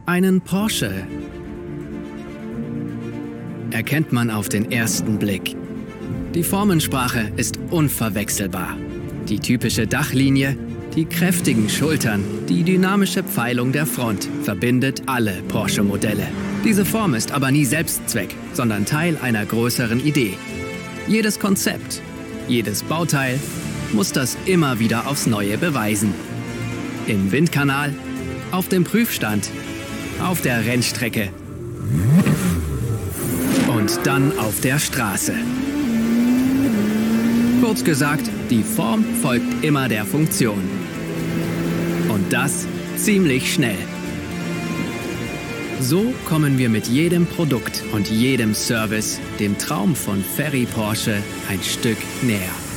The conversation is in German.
Einen Porsche erkennt man auf den ersten Blick. Die Formensprache ist unverwechselbar. Die typische Dachlinie, die kräftigen Schultern, die dynamische Pfeilung der Front verbindet alle Porsche-Modelle. Diese Form ist aber nie Selbstzweck, sondern Teil einer größeren Idee. Jedes Konzept, jedes Bauteil muss das immer wieder aufs Neue beweisen. Im Windkanal, auf dem Prüfstand, auf der Rennstrecke und dann auf der Straße. Kurz gesagt, die Form folgt immer der Funktion. Und das ziemlich schnell. So kommen wir mit jedem Produkt und jedem Service dem Traum von Ferry Porsche ein Stück näher.